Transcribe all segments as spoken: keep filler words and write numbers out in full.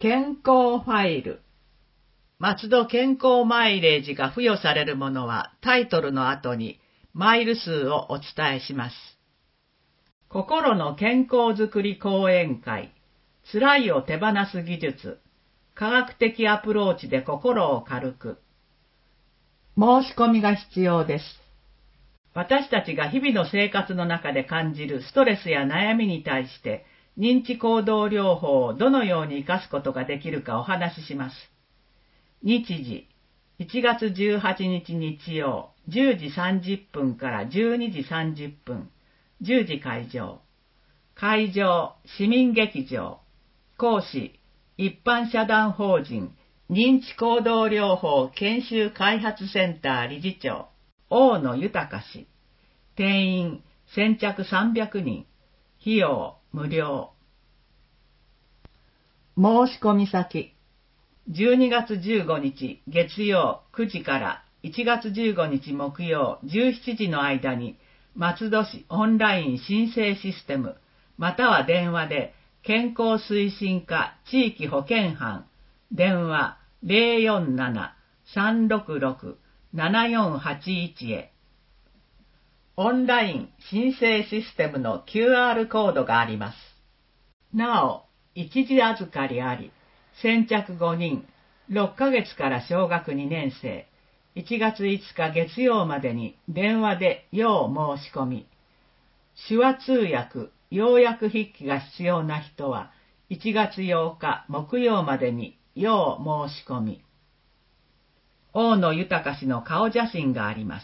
健康ファイル。松戸健康マイレージが付与されるものはタイトルの後にマイル数をお伝えします。心の健康づくり講演会、辛いを手放す技術、科学的アプローチで心を軽く。申し込みが必要です。私たちが日々の生活の中で感じるストレスや悩みに対して認知行動療法をどのように活かすことができるかお話しします。日時、いちがつじゅうはちにち日曜、じゅうじさんじゅっぷんからじゅうにじさんじゅっぷん、じゅうじ会場。会場、市民劇場。講師、一般社団法人、認知行動療法研修開発センター理事長、大野豊氏。定員、先着さんびゃくにん。費用、無料。申し込み先。じゅうにがつじゅうごにち月曜くじからいちがつじゅうごにち木曜じゅうしちじの間に松戸市オンライン申請システムまたは電話で健康推進課地域保健班電話 ゼロよんなな さんろくろく ななよんはちいち へオンライン申請システムの キューアール コードがあります。なお、一時預かりあり、先着ごにん、ろっかげつから小学にねん生、いちがついつか月曜までに電話で要申し込み、手話通訳、要約筆記が必要な人はいちがつようか木曜までに要申し込み。大野豊氏の顔写真があります。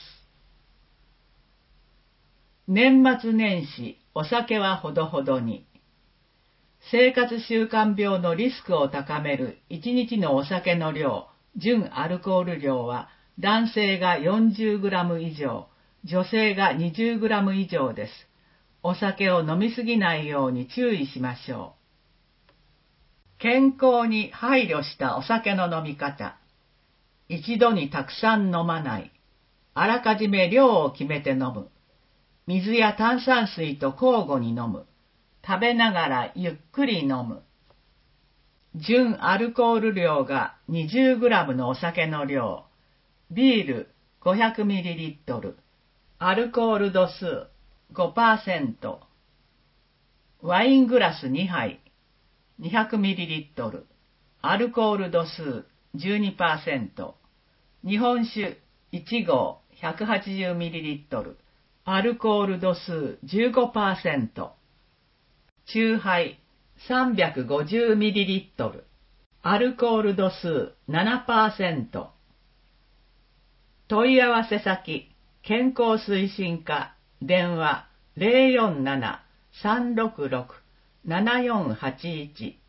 年末年始、お酒はほどほどに。生活習慣病のリスクを高めるいちにちのお酒の量、純アルコール量は男性が よんじゅうグラム 以上、女性が にじゅうグラム 以上です。お酒を飲みすぎないように注意しましょう。健康に配慮したお酒の飲み方。一度にたくさん飲まない。あらかじめ量を決めて飲む。水や炭酸水と交互に飲む。食べながらゆっくり飲む。純アルコール量が にじゅうグラム のお酒の量。ビール ごひゃくミリリットル。アルコール度数 ごパーセント。ワイングラスにはい。にひゃくミリリットル。アルコール度数 じゅうにパーセント。日本酒いちごう ひゃくはちじゅうミリリットル。アルコール度数 じゅうごパーセント。酎ハイ さんびゃくごじゅうミリリットル。アルコール度数 ななパーセント。問い合わせ先、健康推進課、電話 ゼロよんなな さんろくろく ななよんはちいち。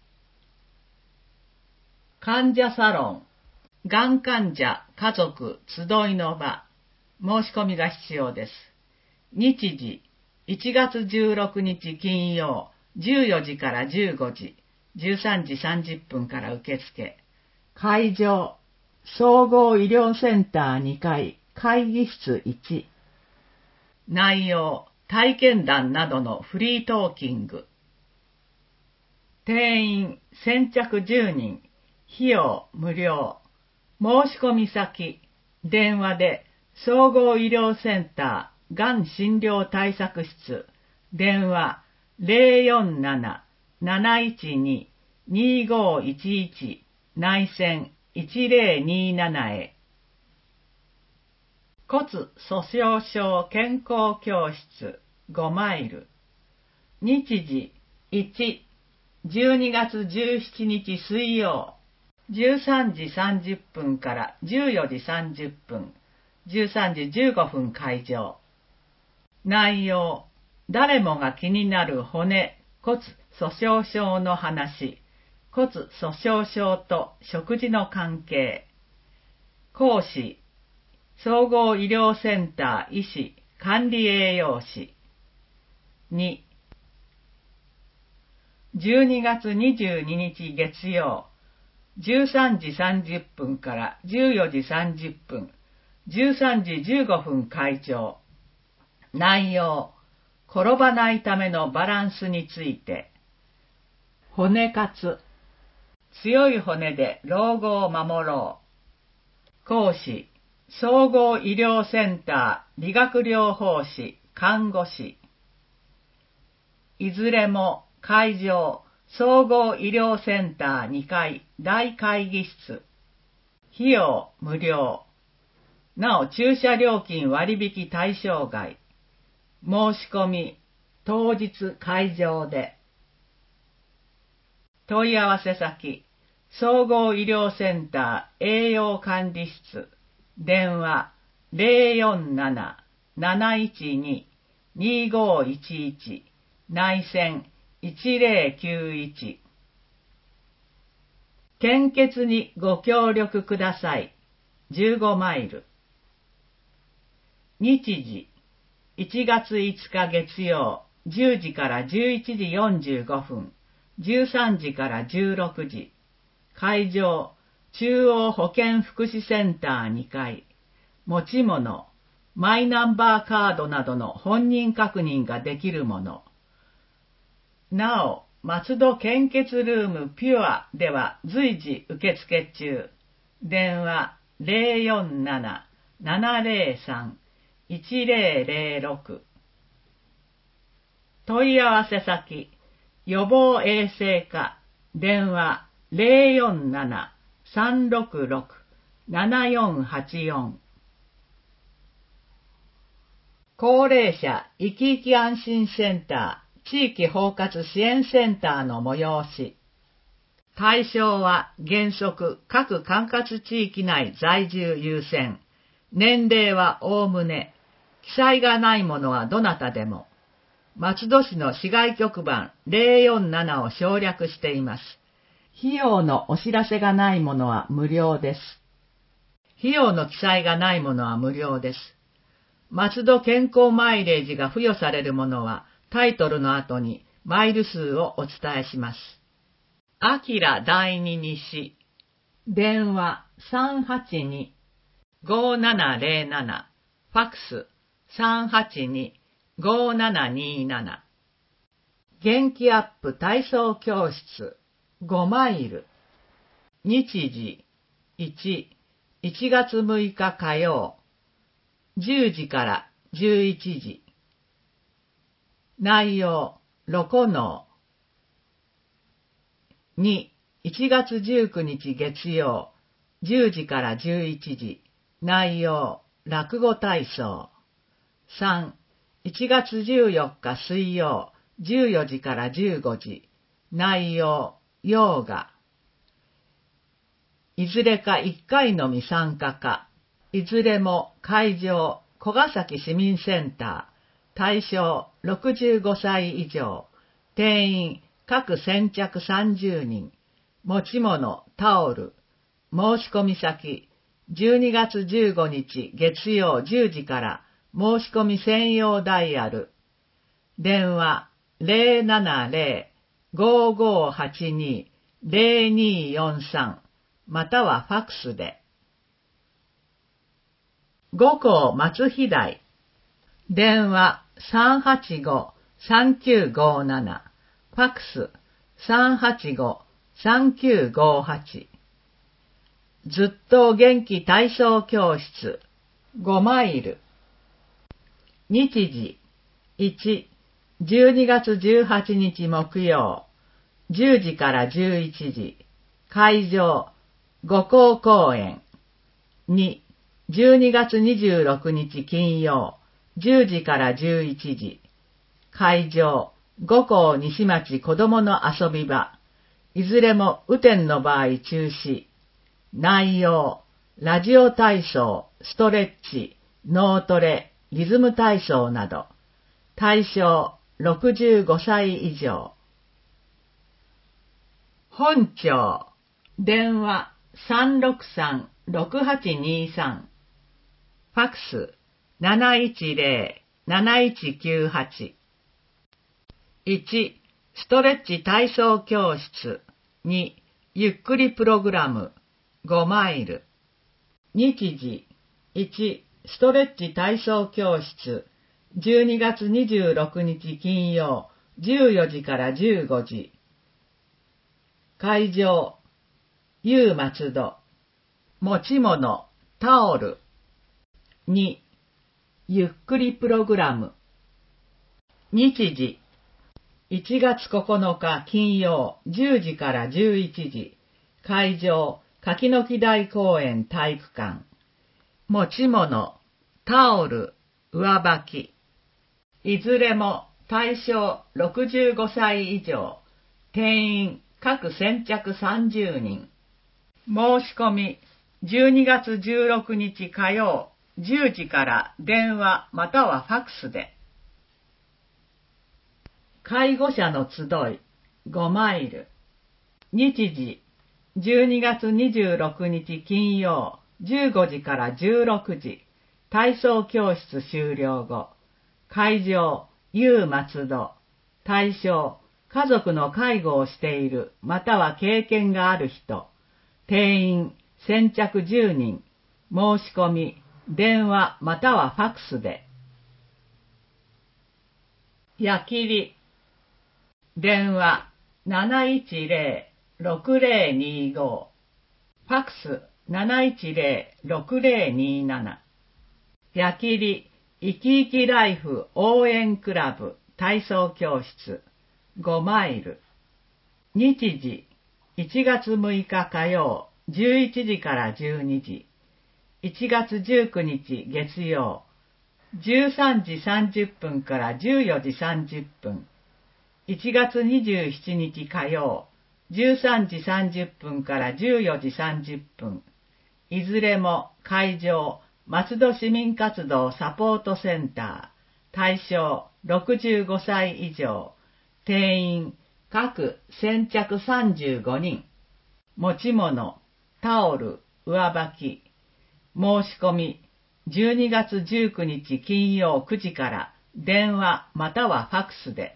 患者サロン、がん患者家族集いの場、申し込みが必要です。日時、いちがつじゅうろくにち金曜、じゅうよじからじゅうごじ、じゅうさんじさんじゅっぷんから受付。会場、総合医療センターにかい、会議室いち。内容、体験談などのフリートーキング。定員、先着じゅうにん。費用、無料。申し込み先、電話で、総合医療センター、がん診療対策室、電話、ゼロよんなな なないちに にごいちいち 内線いちゼロにななへ。骨粗鬆症健康教室ごマイル。日時いち、じゅうにがつじゅうしちにち水曜、じゅうさんじさんじゅっぷんからじゅうよじさんじゅっぷん、じゅうさんじじゅうごふん会場。内容、誰もが気になる骨、骨粗鬆症の話、骨粗鬆症と食事の関係。講師、総合医療センター医師、管理栄養士。に、じゅうにがつにじゅうににち月曜、じゅうさんじさんじゅっぷんからじゅうよじさんじゅっぷん、じゅうさんじじゅうごふん会場。内容、転ばないためのバランスについて。骨活。 強い骨で老後を守ろう。講師、総合医療センター理学療法士、看護師。いずれも会場、総合医療センターにかい大会議室。費用無料。なお駐車料金割引対象外。申し込み、当日会場で。問い合わせ先、総合医療センター栄養管理室。電話 ゼロよんなな なないちに にごいちいち 内線いちゼロきゅういち。献血にご協力ください。じゅうごマイル。日時、いちがついつか月曜、じゅうじからじゅういちじよんじゅうごふん、じゅうさんじからじゅうろくじ。会場、中央保健福祉センターにかい。持ち物、マイナンバーカードなどの本人確認ができるもの。なお、松戸献血ルームピュアでは随時受付中。電話 ゼロよんなな ななゼロさん いちゼロゼロろく。問い合わせ先、予防衛生課、電話 ゼロよんなな さんろくろく ななよんはちよん。高齢者生き生き安心センター地域包括支援センターの催し。対象は原則各管轄地域内在住優先。年齢はおおむね。記載がないものはどなたでも。松戸市の市外局番ゼロよんななを省略しています。費用のお知らせがないものは無料です。費用の記載がないものは無料です。松戸健康マイレージが付与されるものはタイトルの後にマイル数をお伝えします。あきら第二西。電話 さんはちに ごーななゼロなな。ファックス さんはちに ごーななにーなな。元気アップ体操教室ごマイル。日時いち、いちがつむいか火曜。じゅうじからじゅういちじ。内容、ろこのう。に、いちがつじゅうくにち月曜、じゅうじからじゅういちじ。内容、落語体操。さん、いちがつじゅうよっか水曜、じゅうよじからじゅうごじ。内容、ヨーガ。いずれかいっかいのみ参加か。いずれも会場、小ヶ崎市民センター。対象ろくじゅうごさい以上。定員各先着さんじゅうにん。持ち物タオル。申し込み先じゅうにがつじゅうごにち月曜じゅうじから申し込み専用ダイヤル。電話 ゼロななゼロ ごーごーはちに ゼロにーよんさん またはファックスで。五校松飛台。電話 さんはちご さんきゅうごーなな。ファックス さんはちご さんきゅうごーはち。ずっと元気体操教室ごマイル。日時いち、じゅうにがつじゅうはちにち木曜、じゅうじからじゅういちじ。会場、五校公園。に、じゅうにがつにじゅうろくにち金曜、じゅうじからじゅういちじ。会場、五校西町子どもの遊び場。いずれも雨天の場合中止。内容、ラジオ体操、ストレッチ、脳トレ、リズム体操など。対象、ろくじゅうごさい以上。本庁、電話 さんろくさん ろくはちにーさん。ファックス なないちゼロ なないちきゅうはち。いち、ストレッチ体操教室。に、ゆっくりプログラムごマイル。日時いち、ストレッチ体操教室じゅうにがつにじゅうろくにち金曜じゅうよじからじゅうごじ。会場 U松戸。持ち物、タオル。に、ゆっくりプログラム。日時、いちがつここのか金曜じゅうじからじゅういちじ。会場、柿の木台公園体育館。持ち物、タオル、上履き。いずれも対象ろくじゅうごさい以上。定員各先着さんじゅうにん。申し込みじゅうにがつじゅうろくにち火曜じゅうじから電話またはファックスで。介護者の集いごマイル。日時じゅうにがつにじゅうろくにち金曜じゅうごじからじゅうろくじ。体操教室終了後。会場 U 松戸。対象家族の介護をしているまたは経験がある人。定員先着じゅうにん。申し込み電話またはファックスで。矢切。電話 なないちぜろ ろくぜろにご。ファックス なないちぜろ ろくぜろになな。矢切いきいきライフ応援クラブ体操教室ごマイル。日時いちがつむいか火曜じゅういちじからじゅうにじ。いちがつじゅうくにち月曜じゅうさんじさんじゅっぷんからじゅうよじさんじゅっぷん。いちがつにじゅうしちにち火曜じゅうさんじさんじゅっぷんからじゅうよじさんじゅっぷん。いずれも会場松戸市民活動サポートセンター。対象ろくじゅうごさい以上。定員各先着さんじゅうごにん。持ち物、タオル、上履き。申し込みじゅうにがつじゅうくにち金曜くじから電話またはファックスで。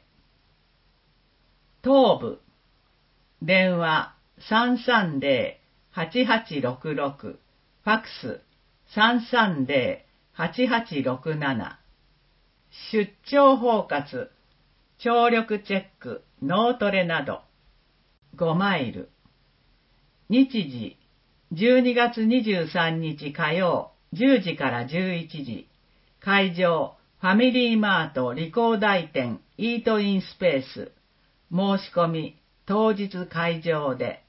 東部。電話 さんさんぜろ はちはちろくろく。ファックス さんさんぜろ はちはちろくなな。出張包括、聴力チェック、脳トレなどごマイル。日時じゅうにがつにじゅうさんにち火曜じゅうじからじゅういちじ。会場ファミリーマート理工大店イートインスペース。申し込み当日会場で。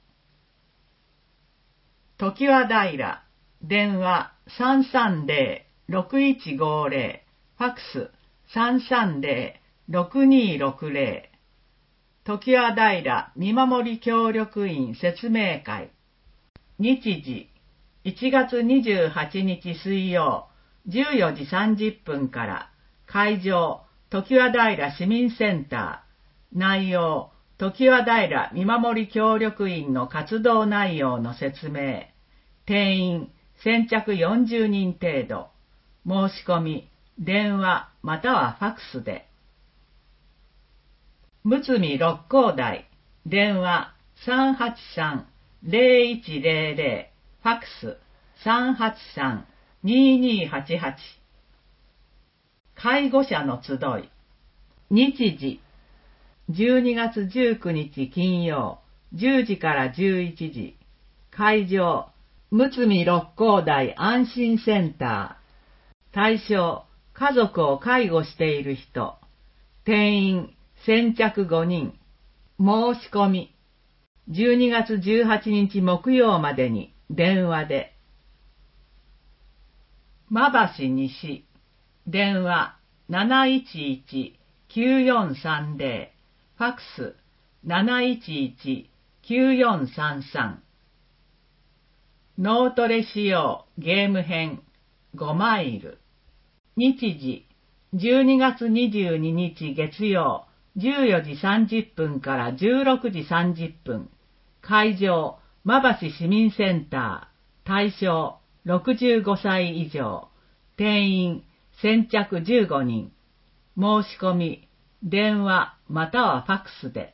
常盤平。電話 さんさんぜろ ろくいちごぜろ。ファックス さんさんぜろ ろくにろくぜろ。常盤平見守り協力員説明会。日時いちがつにじゅうはちにち水曜じゅうよじさんじゅっぷんから。会場常盤平市民センター。内容常盤平見守り協力員の活動内容の説明。定員先着よんじゅうにん程度。申し込み電話またはファックスで。むつみ六甲台。電話 さんはちさんぜろいちぜろぜろ。ファックス さんはちさんににはちはち。介護者の集い。日時じゅうにがつじゅうくにち金曜じゅうじからじゅういちじ。会場むつみ六甲台安心センター。対象家族を介護している人。定員先着ごにん。申し込みじゅうにがつじゅうはちにち木曜までに電話で。馬橋西。電話 なないちいち きゅうよんさんぜろ。ファックス なないちいち きゅうよんさんさん。脳トレ仕様ゲーム編ごマイル。日時じゅうにがつにじゅうににち月曜じゅうよじさんじゅっぷんからじゅうろくじさんじゅっぷん。会場馬橋市民センター。対象ろくじゅうごさい以上。定員先着じゅうごにん。申し込み電話またはファックスで。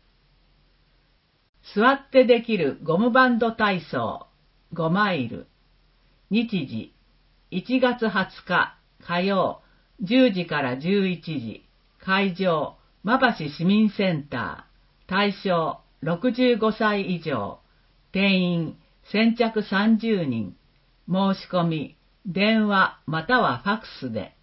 座ってできるゴムバンド体操ごマイル。日時いちがつはつか火曜じゅうじからじゅういちじ。会場馬橋市民センター。対象ろくじゅうごさい以上。 定員先着さんじゅうにん、申し込み、電話またはファクスで。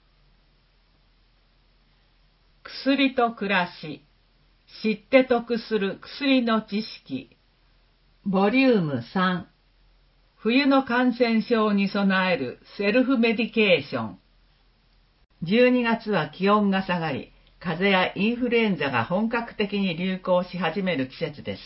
薬と暮らし、知って得する薬の知識、ボリュームさん、冬の感染症に備えるセルフメディケーション。じゅうにがつは気温が下がり、風邪やインフルエンザが本格的に流行し始める季節です。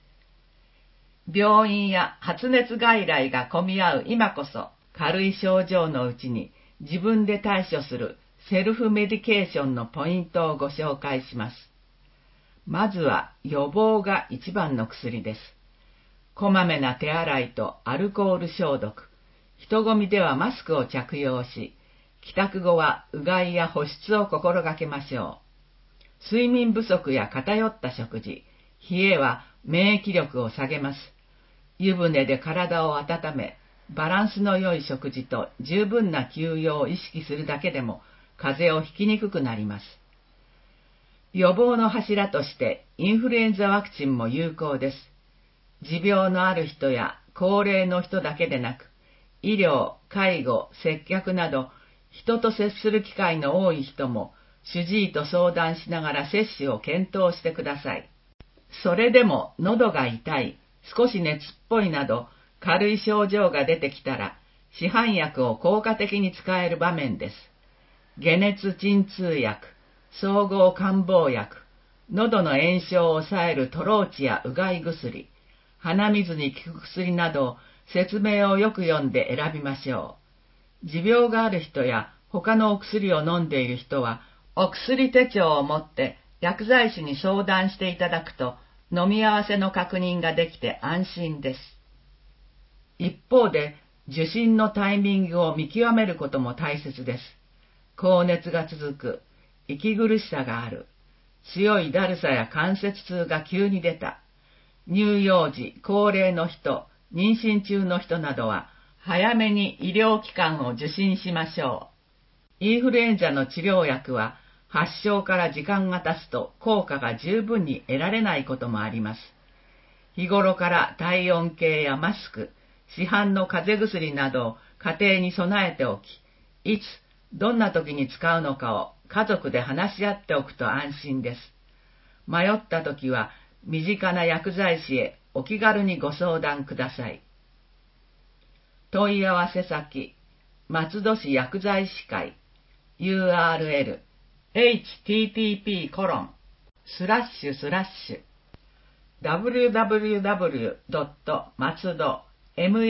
病院や発熱外来が混み合う今こそ、軽い症状のうちに自分で対処するセルフメディケーションのポイントをご紹介します。まずは予防が一番の薬です。こまめな手洗いとアルコール消毒、人混みではマスクを着用し、帰宅後はうがいや保湿を心がけましょう。睡眠不足や偏った食事、冷えは免疫力を下げます。湯船で体を温め、バランスの良い食事と十分な休養を意識するだけでも風邪をひきにくくなります。予防の柱としてインフルエンザワクチンも有効です。持病のある人や高齢の人だけでなく、医療、介護、接客など人と接する機会の多い人も主治医と相談しながら接種を検討してください。それでも喉が痛い、少し熱っぽいなど軽い症状が出てきたら市販薬を効果的に使える場面です。解熱鎮痛薬、総合感冒薬、喉の炎症を抑えるトローチやうがい薬、鼻水に効く薬など説明をよく読んで選びましょう。持病がある人や他のお薬を飲んでいる人はお薬手帳を持って薬剤師に相談していただくと飲み合わせの確認ができて安心です。一方で受診のタイミングを見極めることも大切です。高熱が続く、息苦しさがある、強いだるさや関節痛が急に出た、乳幼児、高齢の人、妊娠中の人などは早めに医療機関を受診しましょう。インフルエンザの治療薬は発症から時間が経つと効果が十分に得られないこともあります。日頃から体温計やマスク、市販の風邪薬などを家庭に備えておき、いつ、どんな時に使うのかを家族で話し合っておくと安心です。迷った時は身近な薬剤師へお気軽にご相談ください。問い合わせ先、松戸市薬剤師会 ユーアールエル エイチティーティーピーコロンスラッシュスラッシュ ダブリューダブリューダブリュードットマツド マ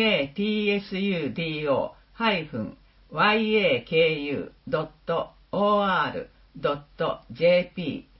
ツド ヤクドットオーアールドットジェーピー